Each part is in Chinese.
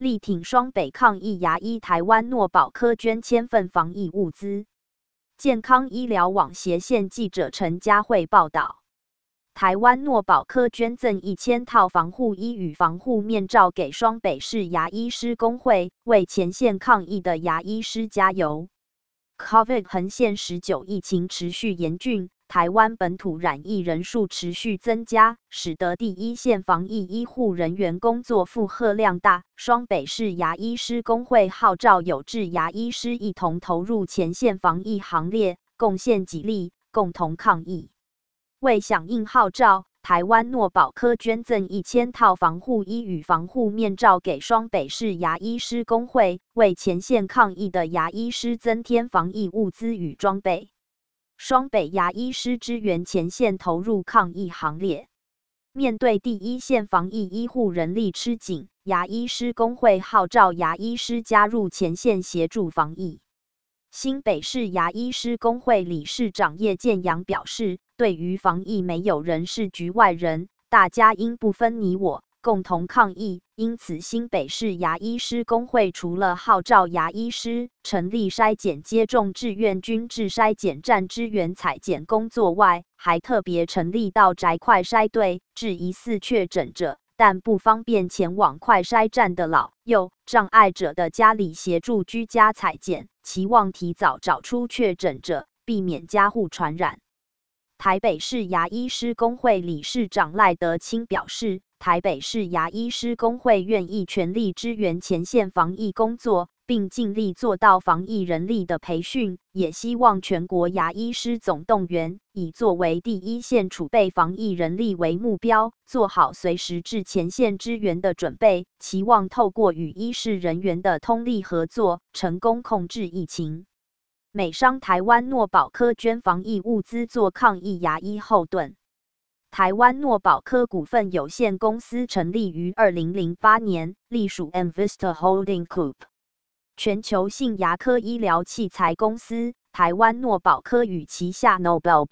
力挺双北抗疫牙医，台湾诺宝科捐1000份防疫物资。健康医疗网斜线记者陈佳慧报道。台湾诺宝科捐赠1000套防护衣与防护面罩给双北市牙医师公会，为前线抗疫的牙医师加油。COVID 横线19疫情持续严峻，台湾本土染疫人数持续增加，使得第一线防疫医护人员工作负荷量大。双北市牙医师公会号召有志牙医师一同投入前线防疫行列，贡献己力，共同抗疫。为响应号召，台湾诺宝科捐赠1000套防护衣与防护面罩给双北市牙医师公会，为前线抗疫的牙医师增添防疫物资与装备。双北牙医师支援前线投入抗疫行列。面对第一线防疫医护人力吃紧，牙医师公会号召牙医师加入前线协助防疫。新北市牙医师公会理事长叶建阳表示，对于防疫没有人是局外人，大家应不分你我，共同抗疫。因此，新北市牙医师公会除了号召牙医师成立筛检接种志愿军至筛检站支援采检工作外，还特别成立到宅快筛队，至疑似确诊者但不方便前往快筛站的老幼障碍者的家里协助居家采检，期望提早找出确诊者，避免家户传染。台北市牙医师公会理事长赖德清表示，台北市牙医师公会愿意全力支援前线防疫工作，并尽力做到防疫人力的培训，也希望全国牙医师总动员，以作为第一线储备防疫人力为目标，做好随时至前线支援的准备，期望透过与医事人员的通力合作，成功控制疫情。美商台湾诺宝科捐防疫物资做抗疫牙医后盾。台湾诺宝科股份有限公司成立于2008年，隶属 Envista Holding Group。全球性牙科医疗器材公司，台湾诺宝科与旗下 Nobel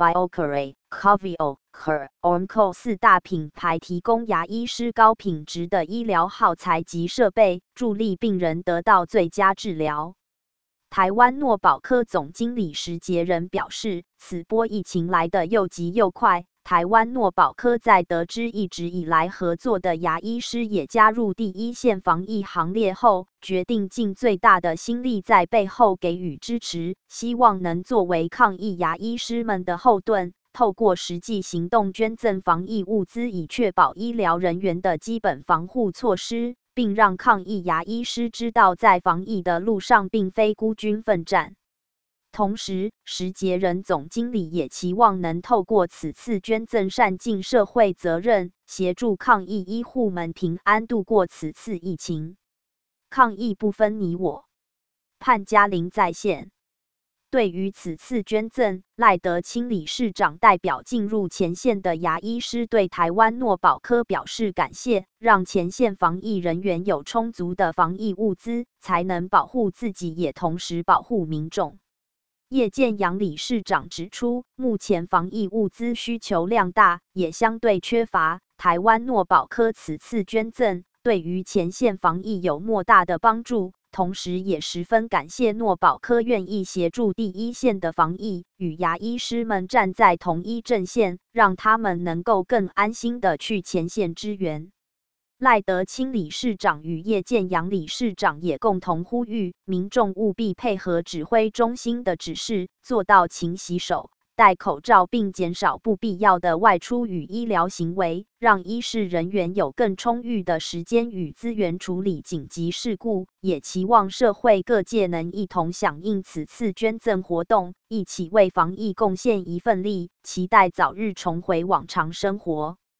Biocare、Coveo、Ormco 4大品牌提供牙医师高品质的医疗耗材及设备，助力病人得到最佳治疗。台湾诺宝科总经理石杰仁表示，此波疫情来得又急又快，台湾诺宝科在得知一直以来合作的牙医师也加入第一线防疫行列后，决定尽最大的心力在背后给予支持，希望能作为抗疫牙医师们的后盾，透过实际行动捐赠防疫物资，以确保医疗人员的基本防护措施，并让抗疫牙医师知道在防疫的路上并非孤军奋战。同时，石杰仁总经理也期望能透过此次捐赠善尽社会责任，协助抗疫医护们平安度过此次疫情。抗疫不分你我。潘嘉玲在线。对于此次捐赠，赖德清理事长代表进入前线的牙医师对台湾诺宝科表示感谢，让前线防疫人员有充足的防疫物资，才能保护自己，也同时保护民众。叶建阳理事长指出，目前防疫物资需求量大，也相对缺乏。台湾诺宝科此次捐赠，对于前线防疫有莫大的帮助，同时也十分感谢诺宝科愿意协助第一线的防疫，与牙医师们站在同一阵线，让他们能够更安心地去前线支援。赖德清理事长与叶建阳理事长也共同呼吁民众务必配合指挥中心的指示，做到勤洗手、戴口罩，并减少不必要的外出与医疗行为，让医事人员有更充裕的时间与资源处理紧急事故。也期望社会各界能一同响应此次捐赠活动，一起为防疫贡献一份力，期待早日重回往常生活。